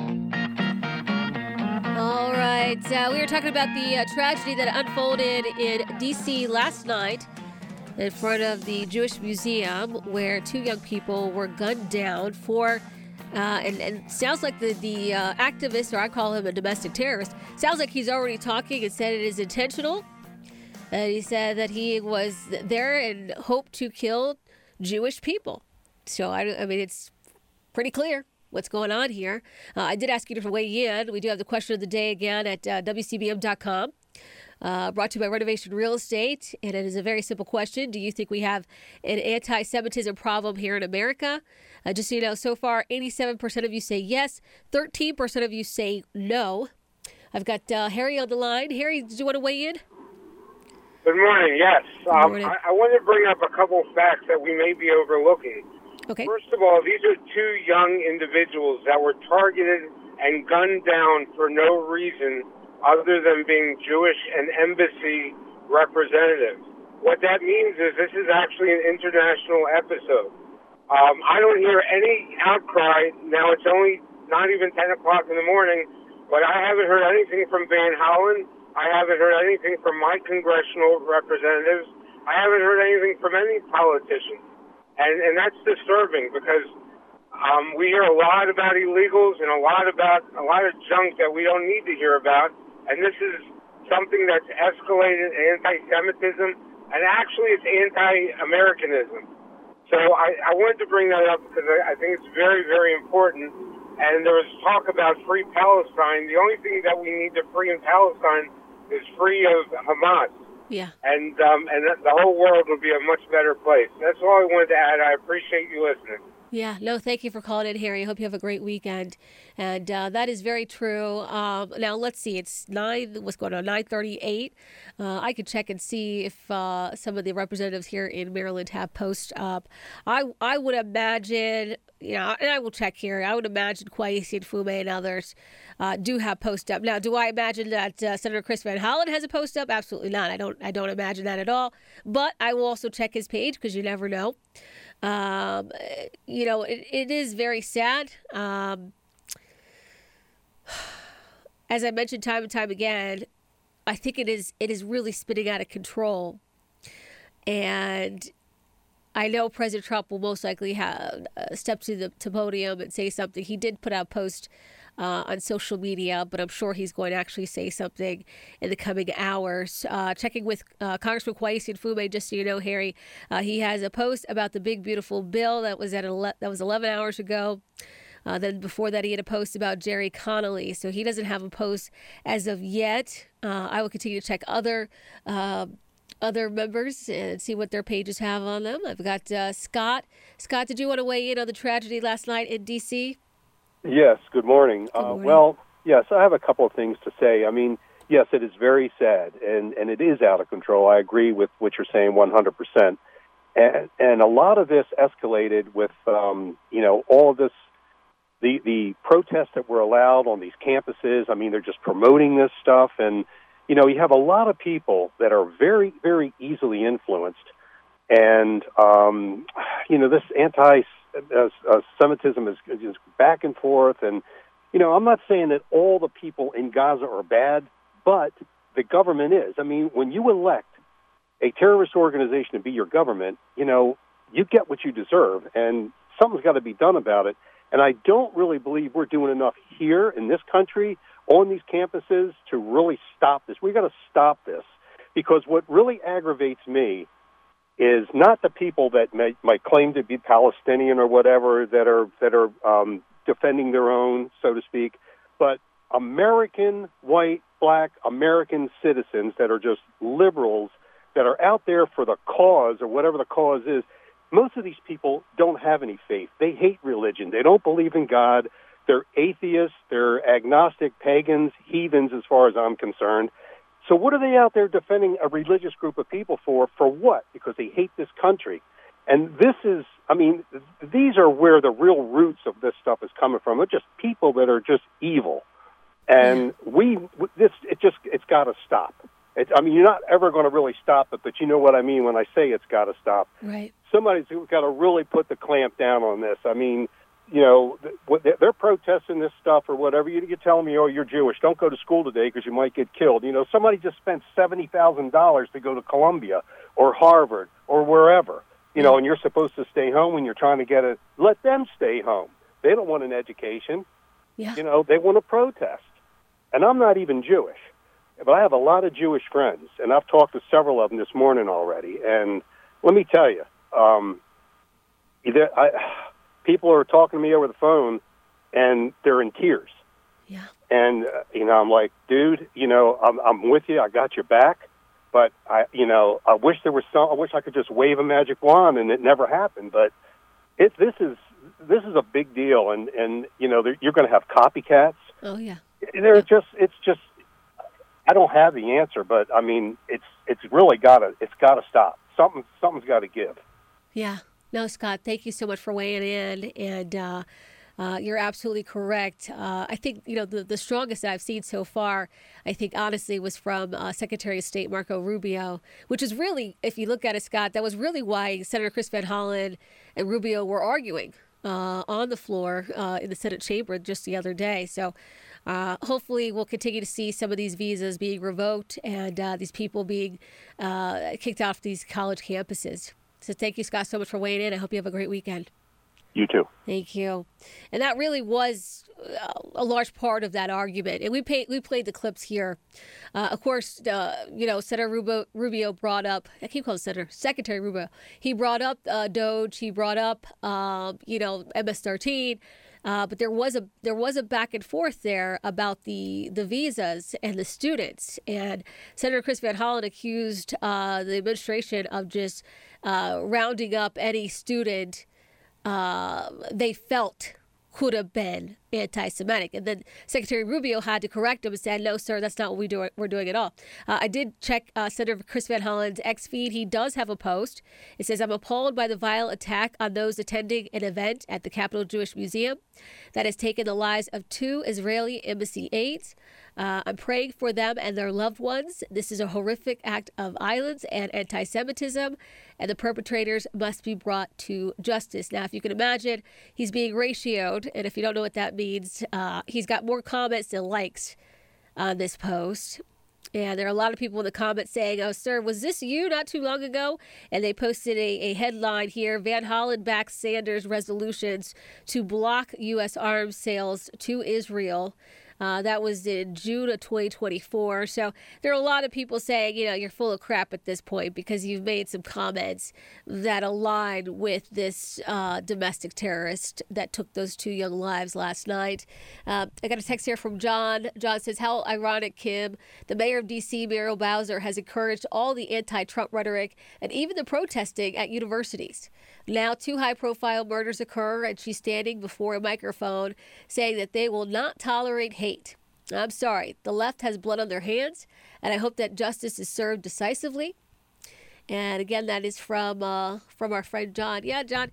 All right. Uh, we were talking about the uh, tragedy that unfolded in D C last night in front of the Jewish Museum, where two young people were gunned down for Uh, and, and sounds like the, the uh, activist, or I call him a domestic terrorist, sounds like he's already talking and said it is intentional. And he said that he was there and hoped to kill Jewish people. So, I, I mean, it's pretty clear what's going on here. Uh, I did ask you to weigh in. We do have the question of the day again at uh, W C B M dot com. Uh, brought to you by Renovation Real Estate. And it is a very simple question. Do you think we have an anti-Semitism problem here in America? Uh, just so you know, so far, eighty-seven percent of you say yes. thirteen percent of you say no. I've got uh, Harry on the line. Harry, do you want to weigh in? Good morning, yes. Good um, morning. I, I want to bring up a couple of facts that we may be overlooking. Okay. First of all, these are two young individuals that were targeted and gunned down for no reason other than being Jewish and embassy representatives. What that means is this is actually an international episode. Um, I don't hear any outcry. Now, it's only not even ten o'clock in the morning, but I haven't heard anything from Van Hollen. I haven't heard anything from my congressional representatives. I haven't heard anything from any politician. And, and that's disturbing because um, we hear a lot about illegals and a lot about a lot of junk that we don't need to hear about. And this is something that's escalated anti-Semitism, and actually it's anti-Americanism. So I, I wanted to bring that up because I, I think it's very, very important. And there was talk about free Palestine. The only thing that we need to free in Palestine is free of Hamas. Yeah. And um, and the whole world will be a much better place. That's all I wanted to add. I appreciate you listening. Yeah, no, thank you for calling in, Harry. I hope you have a great weekend. And uh, that is very true. Um, now, let's see. It's nine, what's going on, nine thirty-eight. Uh, I could check and see if uh, some of the representatives here in Maryland have posts up. I I would imagine, you know, and I will check here. I would imagine Kweisi Mfume and others uh, do have posts up. Now, do I imagine that uh, Senator Chris Van Hollen has a post up? Absolutely not. I don't, I don't imagine that at all. But I will also check his page because you never know. Um, you know, it, it is very sad. Um, as I mentioned time and time again, I think it is it is really spinning out of control. And I know President Trump will most likely have uh, step to the to podium and say something. He did put out a post uh, on social media, but I'm sure he's going to actually say something in the coming hours. Uh, checking with uh, Congressman Kweisi Mfume, just so you know, Harry, uh, he has a post about the big beautiful bill that was at ele- that was eleven hours ago. Uh, then before that, he had a post about Jerry Connolly. So he doesn't have a post as of yet. Uh, I will continue to check other uh, other members and see what their pages have on them. I've got uh, Scott. Scott, did you want to weigh in on the tragedy last night in D C? Yes, good morning. Good morning. Uh, well, yes, I have a couple of things to say. I mean, yes, it is very sad, and, and it is out of control. I agree with what you're saying one hundred percent. And, and a lot of this escalated with, um, you know, all of this, the, the protests that were allowed on these campuses. I mean, they're just promoting this stuff, and, you know, you have a lot of people that are very, very easily influenced. And, um, you know, this anti Uh, uh, Semitism is just back and forth, and you know, I'm not saying that all the people in Gaza are bad, but the government is. I mean, when you elect a terrorist organization to be your government, you know, you get what you deserve, and something's got to be done about it. And I don't really believe we're doing enough here in this country on these campuses to really stop this. We've got to stop this, because what really aggravates me is not the people that may, might claim to be Palestinian or whatever that are that are um, defending their own, so to speak, but American, white, black American citizens that are just liberals that are out there for the cause or whatever the cause is. Most of these people don't have any faith. They hate religion. They don't believe in God. They're atheists. They're agnostic, pagans, heathens, as far as I'm concerned. So what are they out there defending a religious group of people for? For what? Because they hate this country. And this is, I mean, these are where the real roots of this stuff is coming from. They're just people that are just evil. And we, this, it just, it's got to stop. It's, I mean, you're not ever going to really stop it, but you know what I mean when I say it's got to stop. Right. Somebody's got to really put the clamp down on this. I mean, you know, they're protesting this stuff or whatever. You, you tell me, oh, you're Jewish, don't go to school today because you might get killed. You know, somebody just spent seventy thousand dollars to go to Columbia or Harvard or wherever, you know, and you're supposed to stay home when you're trying to get it. Let them stay home. They don't want an education. Yeah. You know, they want to protest. And I'm not even Jewish, but I have a lot of Jewish friends, and I've talked to several of them this morning already. And let me tell you, um, either I, people are talking to me over the phone, and they're in tears. Yeah. And, uh, you know, I'm like, dude, you know, I'm, I'm with you. I got your back. But, I, you know, I wish there was some, I wish I could just wave a magic wand, and it never happened. But it, this is this is a big deal. And, and you know, you're going to have copycats. Oh, yeah. They're just, it's just, I don't have the answer. But, I mean, it's it's really got to, it's got to stop. Something, something's got to give. Yeah. No, Scott, thank you so much for weighing in. And, uh, Uh, you're absolutely correct. Uh, I think, you know, the, the strongest that I've seen so far, I think, honestly, was from uh, Secretary of State Marco Rubio, which is really, if you look at it, Scott, that was really why Senator Chris Van Hollen and Rubio were arguing uh, on the floor uh, in the Senate chamber just the other day. So uh, hopefully we'll continue to see some of these visas being revoked and uh, these people being uh, kicked off these college campuses. So thank you, Scott, so much for weighing in. I hope you have a great weekend. You too. Thank you. And that really was a large part of that argument. And we pay, we played the clips here. Uh, of course, uh, you know, Senator Rubio, Rubio brought up, I keep calling Senator, Secretary Rubio. He brought up uh, Doge. He brought up, uh, you know, M S thirteen. Uh, but there was a there was a back and forth there about the, the visas and the students. And Senator Chris Van Hollen accused uh, the administration of just uh, rounding up any student Uh, they felt could have been anti-Semitic. And then Secretary Rubio had to correct him and said, no, sir, that's not what we do, we're doing at all. Uh, I did check uh, Senator Chris Van Hollen's X feed. He does have a post. It says, I'm appalled by the vile attack on those attending an event at the Capitol Jewish Museum that has taken the lives of two Israeli embassy aides. Uh, I'm praying for them and their loved ones. This is a horrific act of violence and anti-Semitism, and the perpetrators must be brought to justice. Now, if you can imagine, he's being ratioed, and if you don't know what that means, uh, he's got more comments than likes on this post. And there are a lot of people in the comments saying, oh, sir, was this you not too long ago? And they posted a, a headline here, Van Hollen backs Sanders' resolutions to block U S arms sales to Israel. Uh, that was in June of twenty twenty-four. So there are a lot of people saying, you know, you're full of crap at this point because you've made some comments that align with this uh, domestic terrorist that took those two young lives last night. Uh, I got a text here from John. John says, how ironic, Kim. The mayor of D C, Muriel Bowser, has encouraged all the anti-Trump rhetoric and even the protesting at universities. Now two high-profile murders occur, and she's standing before a microphone saying that they will not tolerate hate. I'm sorry. The left has blood on their hands, and I hope that justice is served decisively. And again, that is from uh, from our friend John. Yeah, John.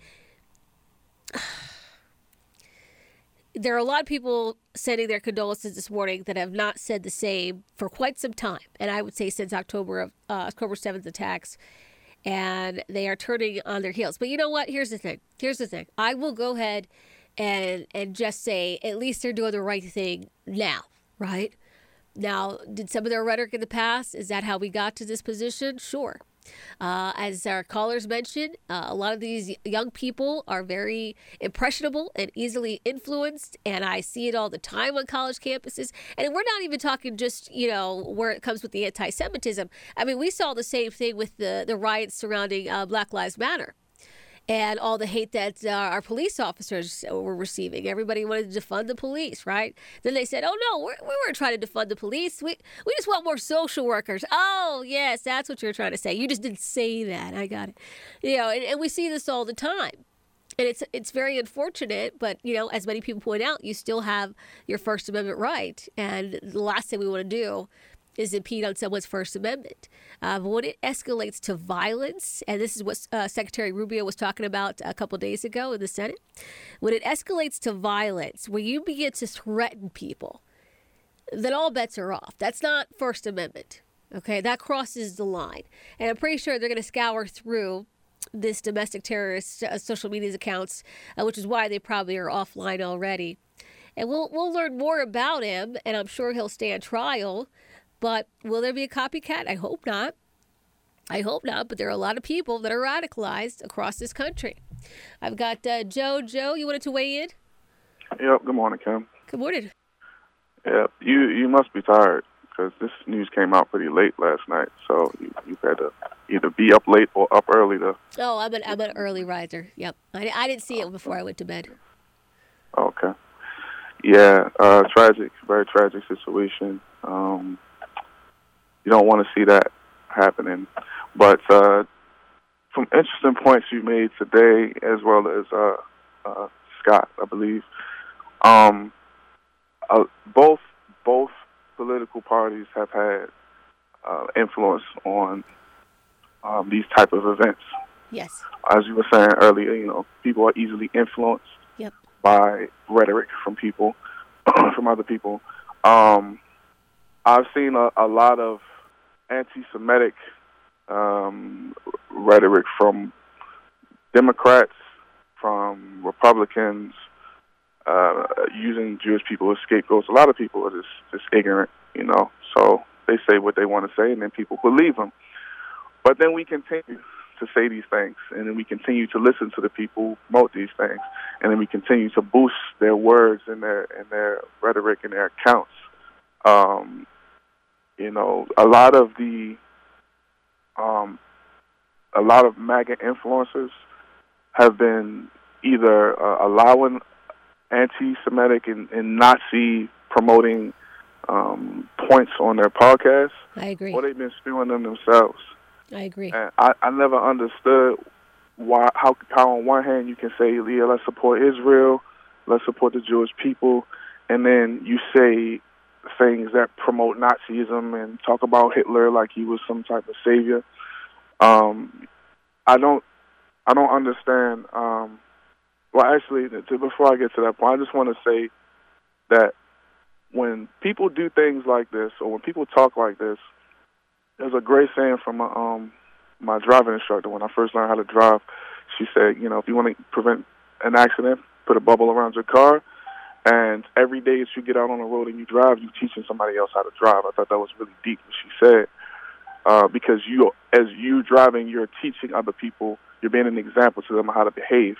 There are a lot of people sending their condolences this morning that have not said the same for quite some time, and I would say since October of uh, October seventh attacks. And they are turning on their heels. But you know what? Here's the thing. Here's the thing. I will go ahead and and just say at least they're doing the right thing now, right? Now, did some of their rhetoric in the past, is that how we got to this position? Sure. Uh, as our callers mentioned, uh, a lot of these young people are very impressionable and easily influenced, and I see it all the time on college campuses. And we're not even talking just, you know, where it comes with the anti-Semitism. I mean, we saw the same thing with the, the riots surrounding uh, Black Lives Matter and all the hate that uh, our police officers were receiving. Everybody wanted to defund the police, right? Then they said, oh, no, we're, we weren't trying to defund the police. We we just want more social workers. Oh, yes, that's what you're trying to say. You just didn't say that. I got it. You know, and, and we see this all the time. And it's it's very unfortunate, but, you know, as many people point out, you still have your First Amendment right. And the last thing we want to do is impede on someone's First Amendment. Uh, but when it escalates to violence, and this is what uh, Secretary Rubio was talking about a couple of days ago in the Senate, when it escalates to violence, when you begin to threaten people, then all bets are off. That's not First Amendment. Okay, that crosses the line. And I'm pretty sure they're going to scour through this domestic terrorist uh, social media accounts, uh, which is why they probably are offline already. And we'll we'll learn more about him, and I'm sure he'll stand trial. But will there be a copycat? I hope not. I hope not, but there are a lot of people that are radicalized across this country. I've got uh, Joe. Joe, you wanted to weigh in? Yep. Good morning, Kim. Good morning. Yeah, you you must be tired because this news came out pretty late last night. So you you had to either be up late or up early to. Oh, I'm an I'm an early riser. Yep. I, I didn't see it before I went to bed. Okay. Yeah, uh, tragic, very tragic situation. Um, you don't want to see that happening. But uh, some interesting points you made today, as well as uh, uh, Scott, I believe. Um, uh, both both political parties have had uh, influence on um, these type of events. Yes. As you were saying earlier, you know, people are easily influenced. Yep. By rhetoric from people, from other people. Um, I've seen a, a lot of anti-Semitic um, rhetoric from Democrats, from Republicans, uh, using Jewish people as scapegoats. A lot of people are just, just ignorant, you know, so they say what they want to say, and then people believe them. But then we continue to say these things, and then we continue to listen to the people who promote these things, and then we continue to boost their words and their and their rhetoric and their accounts. Um, you know, a lot of the um, a lot of MAGA influencers have been either uh, allowing anti-Semitic and, and Nazi promoting um, points on their podcasts. I agree. Or they've been spewing them themselves. I agree. And I, I never understood why how how on one hand you can say, yeah, let's support Israel, let's support the Jewish people, and then you say things that promote Nazism and talk about Hitler like he was some type of savior. Um, I don't I don't understand. Um, well, actually, to, before I get to that point, I just want to say that when people do things like this, or when people talk like this, there's a great saying from my, um, my driving instructor when I first learned how to drive. She said, you know, if you want to prevent an accident, put a bubble around your car, and every day that you get out on the road and you drive, you're teaching somebody else how to drive. I thought that was really deep what she said, uh, because you, as you driving, you're teaching other people, you're being an example to them how to behave.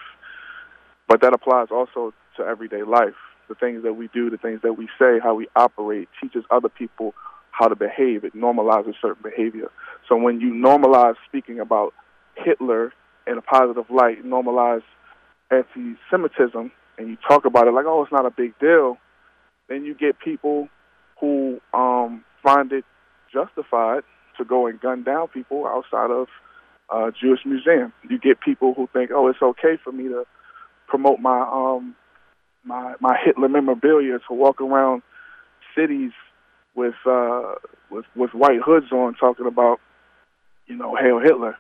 But that applies also to everyday life. The things that we do, the things that we say, how we operate, teaches other people how to behave. It normalizes certain behavior. So when you normalize speaking about Hitler in a positive light, normalize anti-Semitism, and you talk about it like, oh, it's not a big deal, then you get people who um, find it justified to go and gun down people outside of uh, Jewish museum. You get people who think, oh, it's okay for me to promote my um, my my Hitler memorabilia, to walk around cities with uh, with with white hoods on, talking about, you know, Hail Hitler.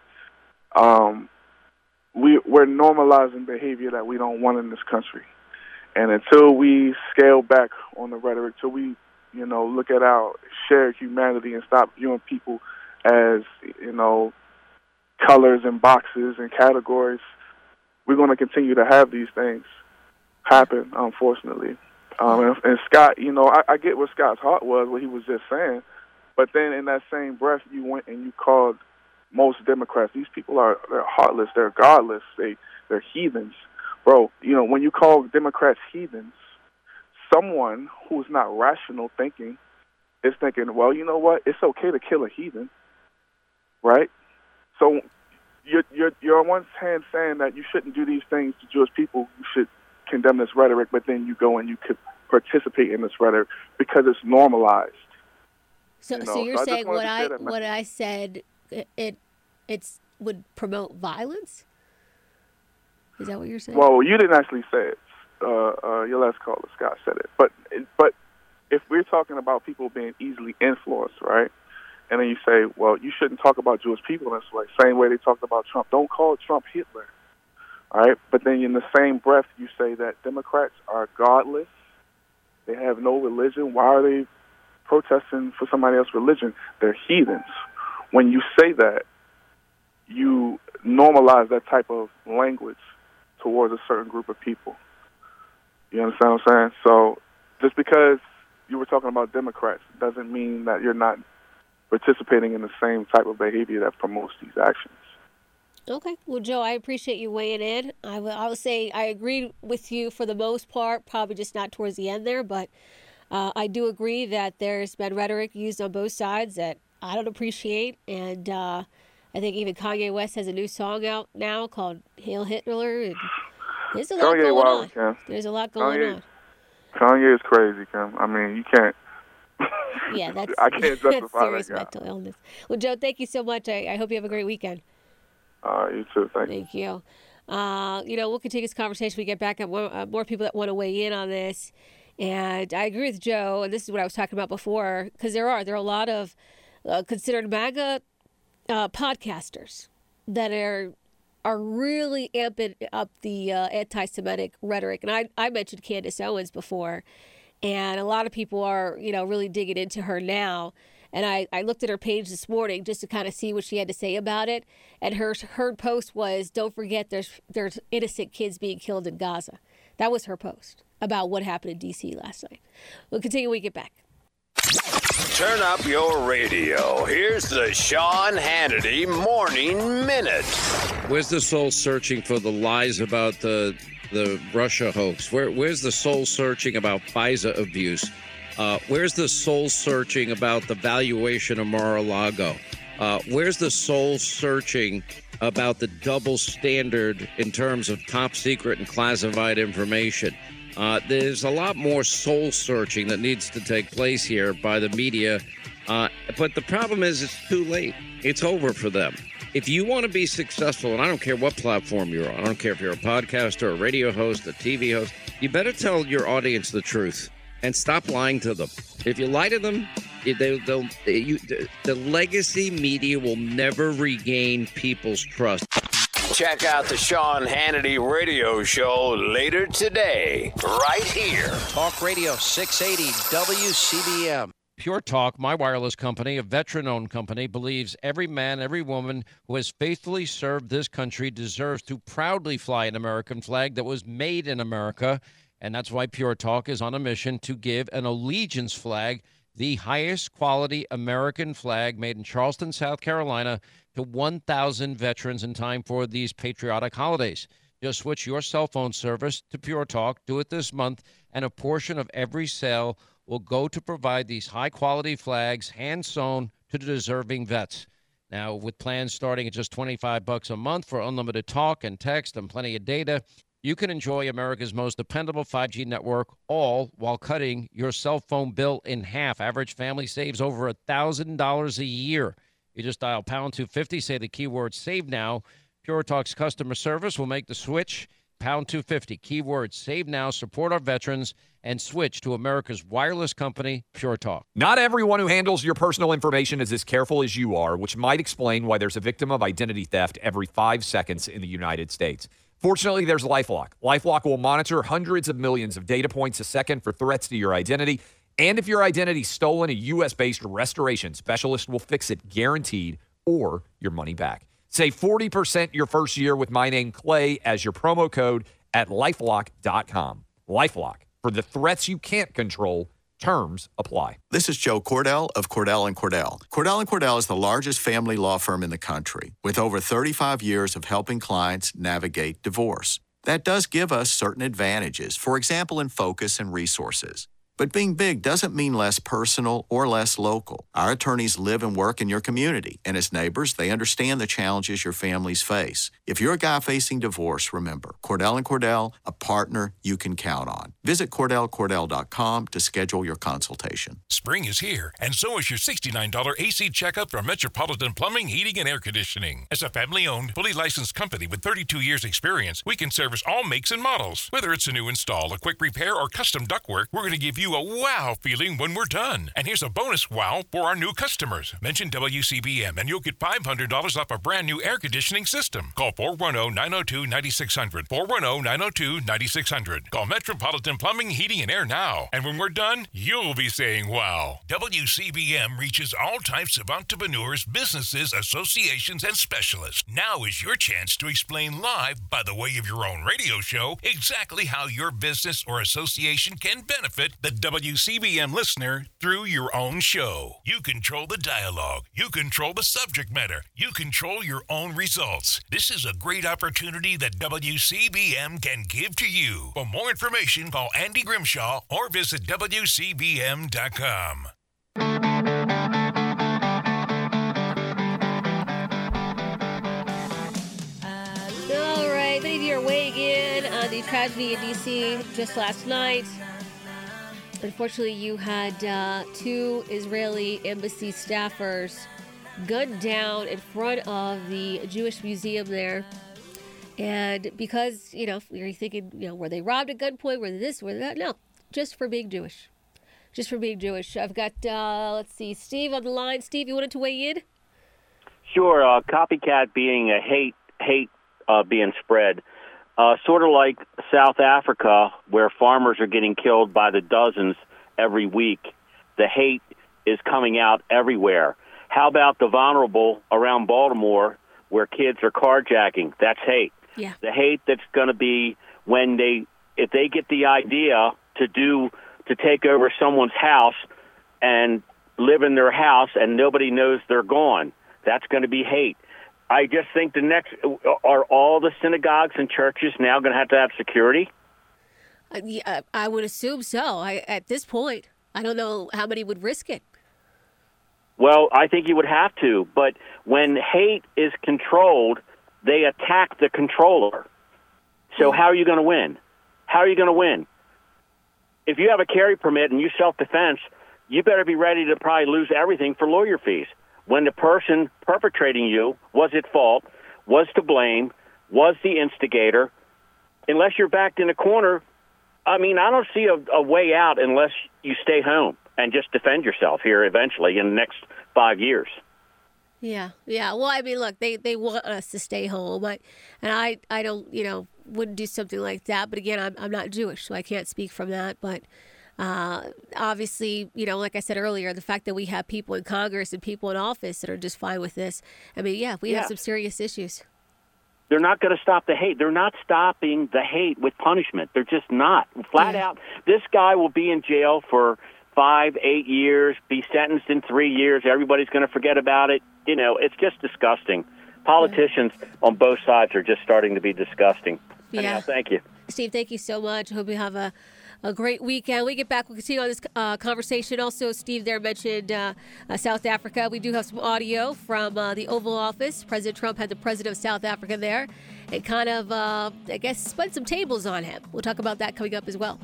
Um, we we're normalizing behavior that we don't want in this country, and until we scale back on the rhetoric, till we, you know, look at our shared humanity and stop viewing people as, you know, colors and boxes and categories, we're going to continue to have these things happen, unfortunately. Um, and, and Scott, you know, I, I get what Scott's heart was, what he was just saying, but then in that same breath, you went and you called most Democrats, these people are, they're heartless, they're godless, they, they're heathens. Bro, you know, when you call Democrats heathens, someone who's not rational thinking is thinking, well, you know what, it's okay to kill a heathen, right? So you're, you're, you're on one hand saying that you shouldn't do these things to Jewish people, you should condemn this rhetoric, but then you go and you could participate in this rhetoric because it's normalized. So, you know? so you're so saying I what I that, what I said it, it it's would promote violence? Is that what you're saying? Well, you didn't actually say it. Uh, uh, your last caller, Scott, said it. But but if we're talking about people being easily influenced, right? And then you say, well, you shouldn't talk about Jewish people in this way. Same way they talked about Trump. Don't call Trump Hitler. All right? But then in the same breath, you say that Democrats are godless. They have no religion. Why are they protesting for somebody else's religion? They're heathens. When you say that, you normalize that type of language towards a certain group of people. You understand what I'm saying? So just because you were talking about Democrats doesn't mean that you're not participating in the same type of behavior that promotes these actions. Okay. Well, Joe, I appreciate you weighing in. I will, I will say I agree with you for the most part, probably just not towards the end there, but uh, I do agree that there's been rhetoric used on both sides that I don't appreciate. And uh, I think even Kanye West has a new song out now called Hail Hitler. And there's a lot Kanye going wild, on. Kim. There's a lot going Kanye, on. Kanye is crazy, Kim. I mean, you can't. Yeah, that's, I can't justify that's serious that guy. mental illness. Well, Joe, thank you so much. I, I hope you have a great weekend. Uh, you too. Thank, Thank you. Uh, you know, we'll continue this conversation. We get back at more, uh, more people that want to weigh in on this. And I agree with Joe, and this is what I was talking about before, because there are there are a lot of uh, considered MAGA uh, podcasters that are are really amping up the uh, anti-Semitic rhetoric. And I, I mentioned Candace Owens before, and a lot of people are, you know, really digging into her now. And I, I looked at her page this morning just to kind of see what she had to say about it. And her her post was, don't forget there's there's innocent kids being killed in Gaza. That was her post about what happened in D C last night. We'll continue when we get back. Turn up your radio. Here's the Sean Hannity Morning Minute. Where's the soul searching for the lies about the the Russia hoax? Where Where's the soul searching about FISA abuse? Uh, where's the soul searching about the valuation of Mar-a-Lago? Uh, where's the soul searching about the double standard in terms of top secret and classified information? Uh, there's a lot more soul searching that needs to take place here by the media. Uh, but the problem is it's too late. It's over for them. If you want to be successful, and I don't care what platform you're on, I don't care if you're a podcaster, a radio host, a T V host, you better tell your audience the truth. And stop lying to them. If you lie to them, they, they'll, you, the legacy media will never regain people's trust. Check out the Sean Hannity Radio Show later today, right here. Talk Radio six eighty W C B M. Pure Talk, my wireless company, a veteran-owned company, believes every man, every woman who has faithfully served this country deserves to proudly fly an American flag that was made in America. And that's why Pure Talk is on a mission to give an allegiance flag, the highest quality American flag made in Charleston, South Carolina, to one thousand veterans in time for these patriotic holidays. Just switch your cell phone service to Pure Talk. Do it this month, and a portion of every sale will go to provide these high-quality flags, hand-sewn, to the deserving vets. Now, with plans starting at just twenty-five bucks a month for unlimited talk and text and plenty of data, you can enjoy America's most dependable five G network, all while cutting your cell phone bill in half. Average family saves over one thousand dollars a year. You just dial pound two fifty, say the keyword save now. Pure Talk's customer service will make the switch. Pound two fifty, keyword save now, support our veterans, and switch to America's wireless company, Pure Talk. Not everyone who handles your personal information is as careful as you are, which might explain why there's a victim of identity theft every five seconds in the United States. Fortunately, there's LifeLock. LifeLock will monitor hundreds of millions of data points a second for threats to your identity. And if your identity is stolen, a U S-based restoration specialist will fix it guaranteed or your money back. Save forty percent your first year with my name, Clay, as your promo code at LifeLock dot com. LifeLock. For the threats you can't control, terms apply. This is Joe Cordell of Cordell and Cordell. Cordell and Cordell is the largest family law firm in the country with over thirty-five years of helping clients navigate divorce. That does give us certain advantages, for example, in focus and resources. But being big doesn't mean less personal or less local. Our attorneys live and work in your community, and as neighbors, they understand the challenges your families face. If you're a guy facing divorce, remember, Cordell and Cordell, a partner you can count on. Visit Cordell Cordell dot com to schedule your consultation. Spring is here, and so is your sixty-nine dollars A C checkup from Metropolitan Plumbing, Heating, and Air Conditioning. As a family-owned, fully licensed company with thirty-two years experience, we can service all makes and models. Whether it's a new install, a quick repair, or custom ductwork, we're going to give you a wow feeling when we're done. And here's a bonus wow for our new customers. Mention W C B M and you'll get five hundred dollars off a brand new air conditioning system. Call four one zero, nine zero two, nine six zero zero. four one zero, nine zero two, nine six zero zero. Call Metropolitan Plumbing, Heating, and Air now. And when we're done, you'll be saying wow. W C B M reaches all types of entrepreneurs, businesses, associations, and specialists. Now is your chance to explain live, by the way of your own radio show, exactly how your business or association can benefit the W C B M listener through your own show. You control the dialogue. You control the subject matter. You control your own results. This is a great opportunity that W C B M can give to you. For more information, call Andy Grimshaw or visit W C B M dot com. All right, many of you are weighing in on the tragedy in D C just last night. Unfortunately, you had uh, two Israeli embassy staffers gunned down in front of the Jewish museum there. And because, you know, you're thinking, you know, were they robbed at gunpoint? Were they this? Were they that? No, just for being Jewish. Just for being Jewish. I've got, uh, let's see, Steve on the line. Steve, you wanted to weigh in? Sure. Uh, copycat being a hate, hate uh, being spread. Uh, sort of like South Africa, where farmers are getting killed by the dozens every week. The hate is coming out everywhere. How about the vulnerable around Baltimore, where kids are carjacking? That's hate. Yeah. The hate that's going to be when they, if they get the idea to do, to take over someone's house and live in their house and nobody knows they're gone. That's going to be hate. I just think the next, are all the synagogues and churches now going to have to have security? Uh, yeah, I would assume so. I, at this point, I don't know how many would risk it. Well, I think you would have to. But when hate is controlled, they attack the controller. So how are you going to win? How are you going to win? If you have a carry permit and you self-defense, you better be ready to probably lose everything for lawyer fees. When the person perpetrating you was at fault, was to blame, was the instigator, unless you're backed in a corner, I mean, I don't see a, a way out unless you stay home and just defend yourself here eventually in the next five years. Yeah, yeah. Well, I mean, look, they, they want us to stay home, but, and I, I don't, you know, wouldn't do something like that. But again, I'm, I'm not Jewish, so I can't speak from that. But uh, obviously, you know, like I said earlier, the fact that we have people in Congress and people in office that are just fine with this. I mean, yeah, we Yeah. have some serious issues. They're not going to stop the hate. They're not stopping the hate with punishment. They're just not. Flat out, this guy will be in jail for five, eight years, be sentenced in three years. Everybody's going to forget about it. You know, it's just disgusting. Politicians on both sides are just starting to be disgusting. Yeah. Anyhow, thank you. Steve, thank you so much. Hope you have a, a great weekend. We get back, we'll continue on this uh, conversation. Also, Steve there mentioned uh, uh, South Africa. We do have some audio from uh, the Oval Office. President Trump had the president of South Africa there and kind of, uh, I guess, spun some tables on him. We'll talk about that coming up as well.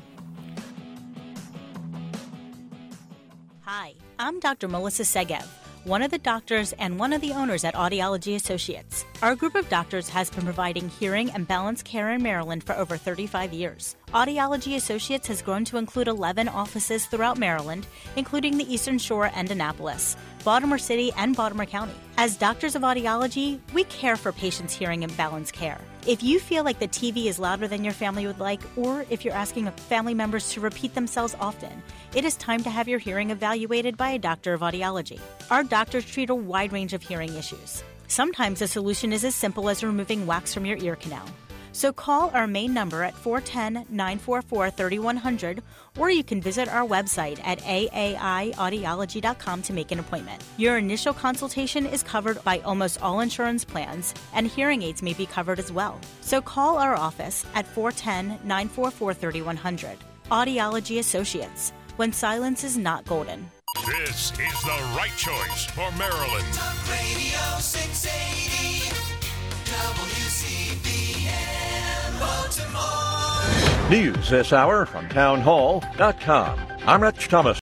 Hi, I'm Doctor Melissa Segev, one of the doctors and one of the owners at Audiology Associates. Our group of doctors has been providing hearing and balance care in Maryland for over thirty-five years. Audiology Associates has grown to include eleven offices throughout Maryland, including the Eastern Shore and Annapolis, Baltimore City, and Baltimore County. As doctors of audiology, we care for patients' hearing and balance care. If you feel like the T V is louder than your family would like, or if you're asking family members to repeat themselves often, it is time to have your hearing evaluated by a doctor of audiology. Our doctors treat a wide range of hearing issues. Sometimes the solution is as simple as removing wax from your ear canal. So call our main number at four one zero, nine four four, three one zero zero, or you can visit our website at A A I audiology dot com to make an appointment. Your initial consultation is covered by almost all insurance plans, and hearing aids may be covered as well. So call our office at four one zero, nine four four, three one zero zero. Audiology Associates, when silence is not golden. This is the right choice for Maryland. Talk Radio six eighty W C B M Baltimore. News this hour from town hall dot com. I'm Rich Thomas.